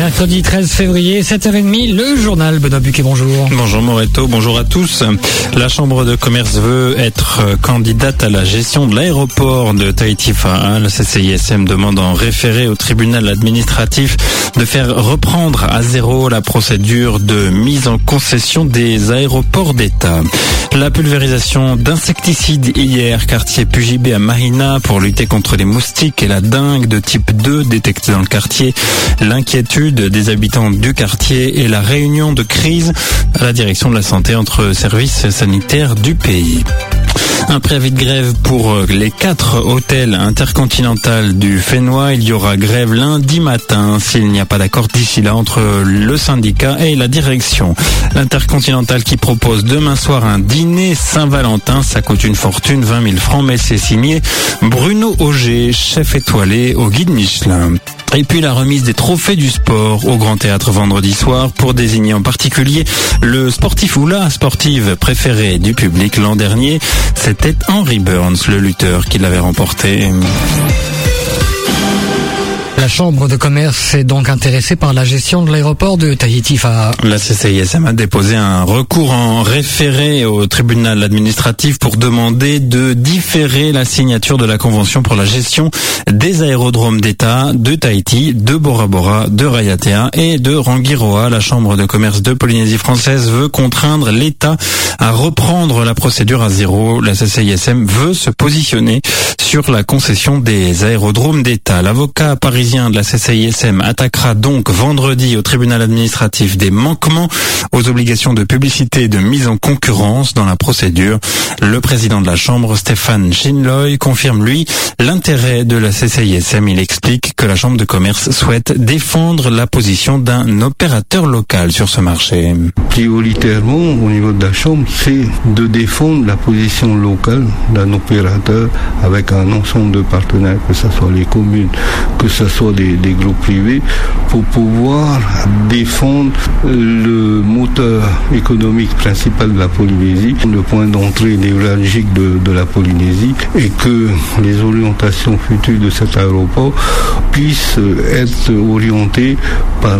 Mercredi 13 février, 7h30, le journal. Benoît Buquet, bonjour. Bonjour Moreto, bonjour à tous. La Chambre de commerce veut être candidate à la gestion de l'aéroport de Tahiti-Fa'a. Le CCISM demande en référé au tribunal administratif de faire reprendre à zéro la procédure de mise en concession des aéroports d'État. La pulvérisation d'insecticides hier, quartier Pujibé à Mahina, pour lutter contre les moustiques et la dengue de type 2 détectée dans le quartier. L'inquiétude des habitants du quartier et la réunion de crise à la direction de la santé entre services sanitaires du pays. Un préavis de grève pour les 4 hôtels intercontinentaux du Fénois. Il y aura grève lundi matin s'il n'y a pas d'accord d'ici là entre le syndicat et la direction. L'Intercontinental qui propose demain soir un dîner Saint-Valentin. Ça coûte une fortune, 20 000 francs, mais c'est signé Bruno Auger, chef étoilé au guide Michelin. Et puis la remise des trophées du sport au Grand Théâtre vendredi soir pour désigner en particulier le sportif ou la sportive préférée du public l'an dernier. C'était Henry Burns, le lutteur, qui l'avait remporté. La Chambre de commerce est donc intéressée par la gestion de l'aéroport de Tahiti-Fa'a. La CCISM a déposé un recours en référé au tribunal administratif pour demander de différer la signature de la convention pour la gestion des aérodromes d'État de Tahiti, de Bora Bora, de Raiatea et de Rangiroa. La Chambre de commerce de Polynésie française veut contraindre l'État à reprendre la procédure à zéro. La CCISM veut se positionner sur la concession des aérodromes d'État. L'avocat parisien de la CCISM attaquera donc vendredi au tribunal administratif des manquements aux obligations de publicité et de mise en concurrence dans la procédure. Le président de la Chambre, Stéphane Chinloy, confirme lui l'intérêt de la CCISM. Il explique que la Chambre de commerce souhaite défendre la position d'un opérateur local sur ce marché. Prioritairement, au niveau de la Chambre, c'est de défendre la position locale d'un opérateur avec un ensemble de partenaires, que ce soit les communes, que ce soit des groupes privés, pour pouvoir défendre le moteur économique principal de la Polynésie, le point d'entrée névralgique de la Polynésie, et que les orientations futures de cet aéroport puissent être orientées par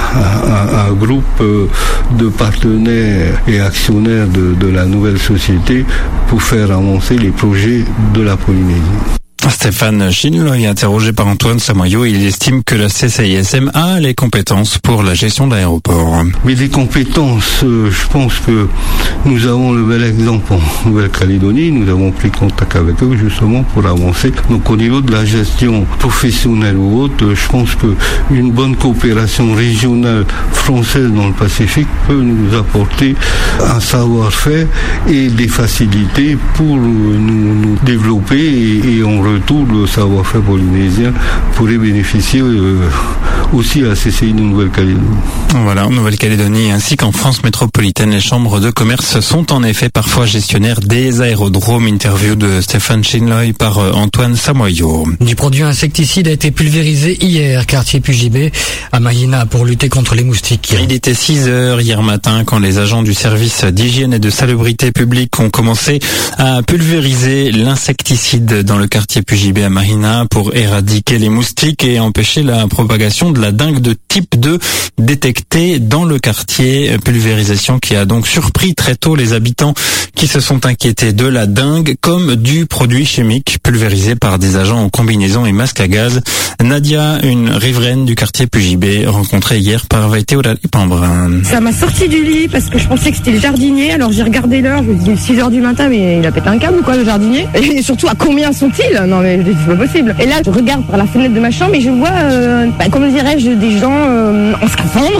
un groupe de partenaires et actionnaires de la nouvelle société pour faire avancer les projets de la Polynésie. Stéphane Chinloy, interrogé par Antoine Samoyo, il estime que la CCISM a les compétences pour la gestion de l'aéroport. Mais les compétences, je pense que nous avons le bel exemple en Nouvelle-Calédonie. Nous avons pris contact avec eux justement pour avancer. Donc au niveau de la gestion professionnelle ou autre, je pense qu'une bonne coopération régionale française dans le Pacifique peut nous apporter un savoir-faire et des facilités pour nous développer et on retour le savoir-faire polynésien pourrait bénéficier aussi à la CCI de Nouvelle-Calédonie. Voilà, en Nouvelle-Calédonie ainsi qu'en France métropolitaine, les chambres de commerce sont en effet parfois gestionnaires des aérodromes. Interview de Stéphane Chinloy par Antoine Samoyo. Du produit insecticide a été pulvérisé hier, quartier Pujibé à Mahina, pour lutter contre les moustiques. Il était 6h hier matin quand les agents du service d'hygiène et de salubrité publique ont commencé à pulvériser l'insecticide dans le quartier Pujibé à Mahina pour éradiquer les moustiques et empêcher la propagation de la dengue de type 2 détectée dans le quartier. Pulvérisation qui a donc surpris très tôt les habitants qui se sont inquiétés de la dengue comme du produit chimique pulvérisé par des agents en combinaison et masque à gaz. Nadia, une riveraine du quartier Pujibé, rencontrée hier par Vaïté Pambrin. Ça m'a sorti du lit parce que je pensais que c'était le jardinier, alors j'ai regardé l'heure, je me dis 6h du matin, mais il a pété un câble ou quoi le jardinier? Et surtout, à combien sont-ils? Non mais c'est pas possible. Et là, je regarde par la fenêtre de ma chambre et je vois, comment dirais-je, des gens en scaphandre.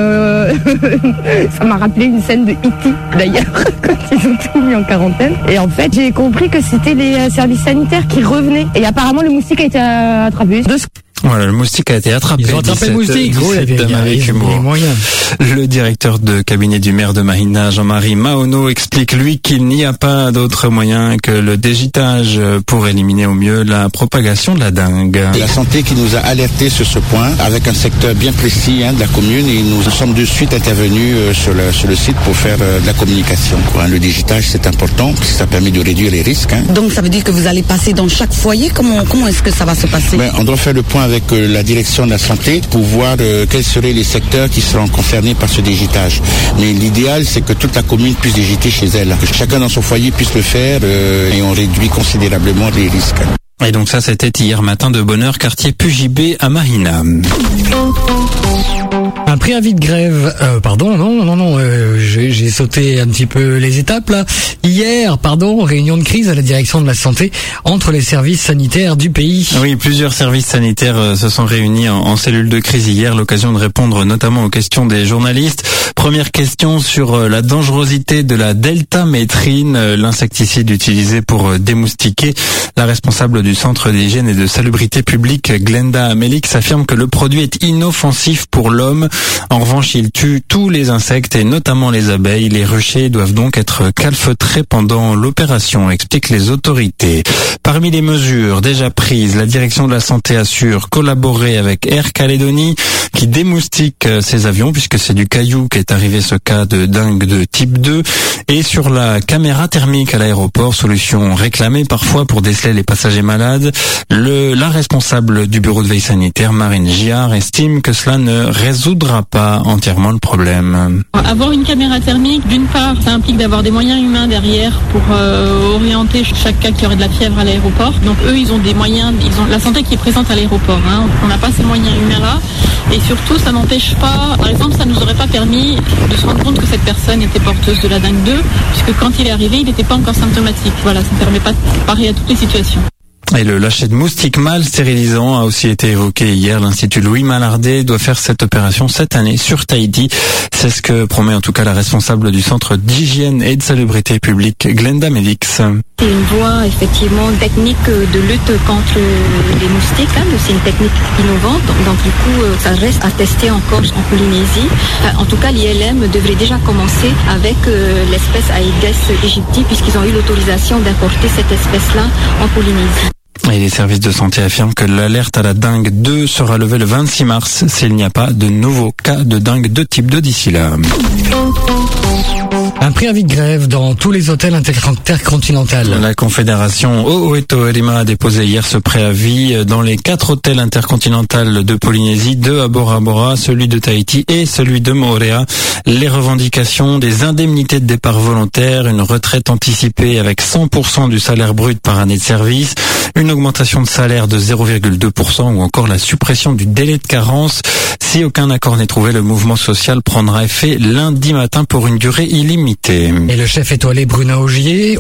Ça m'a rappelé une scène de E.T. d'ailleurs, quand ils ont tout mis en quarantaine. Et en fait, j'ai compris que c'était les services sanitaires qui revenaient. Et apparemment, le moustique a été attrapé. Voilà, le moustique a été attrapé. Ils ont attrapé le moustique. Avec humour. Le directeur de cabinet du maire de Mahina, Jean-Marie Maono, explique lui qu'il n'y a pas d'autre moyen que le dégitage pour éliminer au mieux la propagation de la dengue. La santé qui nous a alertés sur ce point, avec un secteur bien précis de la commune, et nous sommes de suite intervenus sur le site pour faire de la communication. Le dégitage, c'est important, parce que ça permet de réduire les risques. Donc ça veut dire que vous allez passer dans chaque foyer. Comment est-ce que ça va se passer? On doit faire le point avec la direction de la santé pour voir quels seraient les secteurs qui seront concernés par ce digitage. Mais l'idéal, c'est que toute la commune puisse digiter chez elle, que chacun dans son foyer puisse le faire et on réduit considérablement les risques. Et donc ça, c'était hier matin de bonne heure, quartier Pujibé à Mahina. Un préavis de grève, j'ai sauté un petit peu les étapes là. Hier, réunion de crise à la direction de la santé entre les services sanitaires du pays. Oui, plusieurs services sanitaires se sont réunis en cellule de crise hier, l'occasion de répondre notamment aux questions des journalistes. Première question sur la dangerosité de la deltamétrine, l'insecticide utilisé pour démoustiquer. La responsable du centre d'hygiène et de salubrité publique, Glenda Melix, affirme que le produit est inoffensif pour l'homme. En revanche, il tue tous les insectes et notamment les abeilles. Les ruchers doivent donc être calfeutrés pendant l'opération, expliquent les autorités. Parmi les mesures déjà prises, la direction de la santé assure collaborer avec Air Calédonie qui démoustique ces avions puisque c'est du caillou qu'est arrivé ce cas de dingue de type 2. Et sur la caméra thermique à l'aéroport, solution réclamée parfois pour déceler les passagers malades, la responsable du bureau de veille sanitaire, Marine Giard, estime que cela ne résoudra pas entièrement le problème. Avoir une caméra thermique, d'une part, ça implique d'avoir des moyens humains derrière pour orienter chaque cas qui aurait de la fièvre à l'aéroport. Donc eux, ils ont des moyens, ils ont la santé qui est présente à l'aéroport. On n'a pas ces moyens humains-là. Et surtout, ça n'empêche pas, par exemple, ça ne nous aurait pas permis de se rendre compte que cette personne était porteuse de la dengue 2, puisque quand il est arrivé, il n'était pas encore symptomatique. Voilà, ça ne permet pas de parer à toutes les situations. Et le lâcher de moustiques mal stérilisants a aussi été évoqué hier. L'Institut Louis Malardet doit faire cette opération cette année sur Tahiti. C'est ce que promet en tout cas la responsable du centre d'hygiène et de salubrité publique, Glenda Melix. C'est une voie effectivement technique de lutte contre les moustiques. C'est une technique innovante. Donc du coup, ça reste à tester encore en Polynésie. En tout cas, l'ILM devrait déjà commencer avec l'espèce Aedes aegypti puisqu'ils ont eu l'autorisation d'importer cette espèce-là en Polynésie. Et les services de santé affirment que l'alerte à la dengue 2 sera levée le 26 mars s'il n'y a pas de nouveaux cas de dengue de type 2 d'ici là. Un préavis de grève dans tous les hôtels intercontinentaux. La Confédération O'Oeto Erima a déposé hier ce préavis dans les 4 hôtels intercontinentaux de Polynésie, 2 à Bora Bora, celui de Tahiti et celui de Moorea. Les revendications des indemnités de départ volontaire, une retraite anticipée avec 100% du salaire brut par année de service, une augmentation de salaire de 0,2% ou encore la suppression du délai de carence. Si aucun accord n'est trouvé, le mouvement social prendra effet lundi matin pour une durée illimitée. Et le chef étoilé Bruno Auger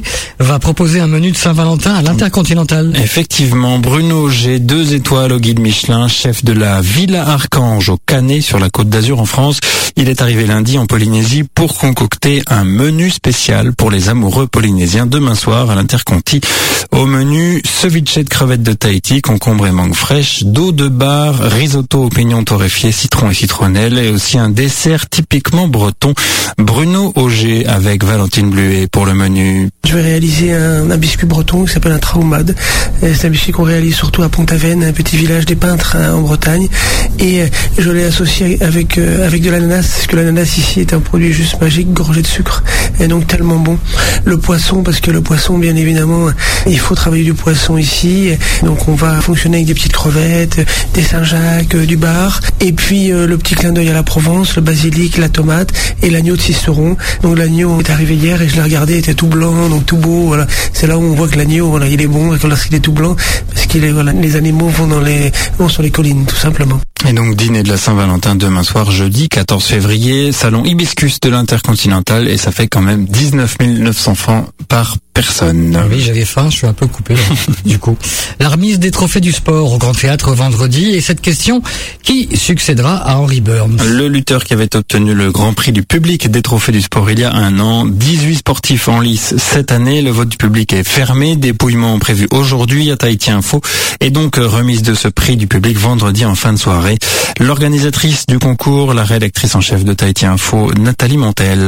va proposer un menu de Saint-Valentin à l'Intercontinental. Effectivement, Bruno Auger, 2 étoiles au guide Michelin, chef de la Villa Archange au Canet sur la Côte d'Azur en France. Il est arrivé lundi en Polynésie pour concocter un menu spécial pour les amoureux polynésiens demain soir à l'Interconti. Au menu, ceviche de crevettes de Tahiti, concombre et mangue fraîche, d'eau de bar, risotto aux pignons torréfiés, citron et citronnelle et aussi un dessert typiquement breton. Bruno Auger avec Valentine Bluet pour le menu. Je vais réaliser un biscuit breton qui s'appelle un traumade. C'est un biscuit qu'on réalise surtout à Pont-Aven, un petit village des peintres en Bretagne. Et je l'ai associé avec de l'ananas, parce que l'ananas ici est un produit juste magique, gorgé de sucre, et donc tellement bon. Le poisson, parce que le poisson, bien évidemment, il faut travailler du poisson ici. Donc on va fonctionner avec des petites crevettes, des Saint-Jacques, du bar. Et puis le petit clin d'œil à la Provence, le basilic, la tomate et l'agneau de Sisteron. Donc l'agneau est arrivé hier et je l'ai regardé, il était tout blanc, donc tout beau. Voilà. C'est là où on voit que l'agneau, voilà, il est bon lorsqu'il est tout blanc, parce qu'il est, voilà, les animaux vont sur les collines, tout simplement. Et donc dîner de la Saint-Valentin demain soir, jeudi 14 février, salon Hibiscus de l'Intercontinental, et ça fait quand même 19 900 francs par personne. Oui, j'avais faim, je suis un peu coupé là, du coup. La remise des trophées du sport au Grand Théâtre vendredi, et cette question, qui succédera à Henry Burns? Le lutteur qui avait obtenu le Grand Prix du public des trophées du sport il y a un an, 18 sportifs en lice cette année, le vote du public est fermé, dépouillement prévu aujourd'hui à Tahiti Info, et donc remise de ce prix du public vendredi en fin de soirée. L'organisatrice du concours, la rédactrice en chef de Tahiti Info, Nathalie Montel.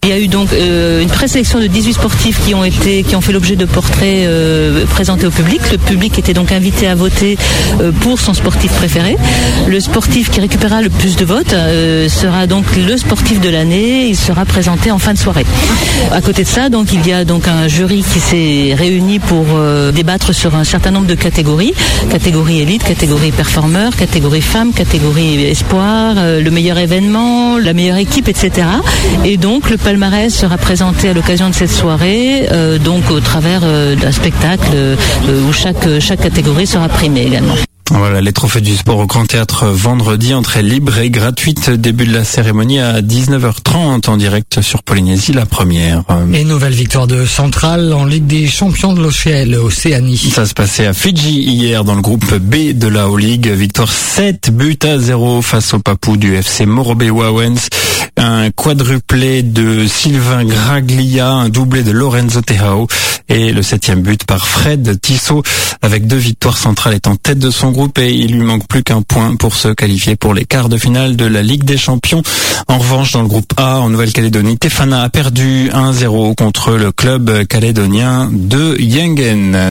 Il y a eu donc une présélection de 18 sportifs qui ont fait l'objet de portraits présentés au public. Le public était donc invité à voter pour son sportif préféré. Le sportif qui récupérera le plus de votes sera donc le sportif de l'année. Il sera présenté en fin de soirée. À côté de ça, donc il y a donc un jury qui s'est réuni pour débattre sur un certain nombre de catégories. Catégorie élite, catégorie performeur, catégorie femme, catégorie espoir, le meilleur événement, la meilleure équipe, etc. Et donc le palmarès sera présenté à l'occasion de cette soirée, donc au travers d'un spectacle où chaque catégorie sera primée également. Voilà, les trophées du sport au Grand Théâtre vendredi, entrée libre et gratuite, début de la cérémonie à 19h30 en direct sur Polynésie, la première. Et nouvelle victoire de Central en Ligue des Champions de l'Océanie. Ça se passait à Fidji hier dans le groupe B de la O-League, victoire 7-0 face aux Papous du FC Morobe Wawens. Un quadruplé de Sylvain Graglia, un doublé de Lorenzo Tejao et le 7e but par Fred Tissot. Avec 2 victoires, Central est en tête de son groupe et il lui manque plus qu'un point pour se qualifier pour les quarts de finale de la Ligue des Champions. En revanche, dans le groupe A, en Nouvelle-Calédonie, Tefana a perdu 1-0 contre le club calédonien de Yengen.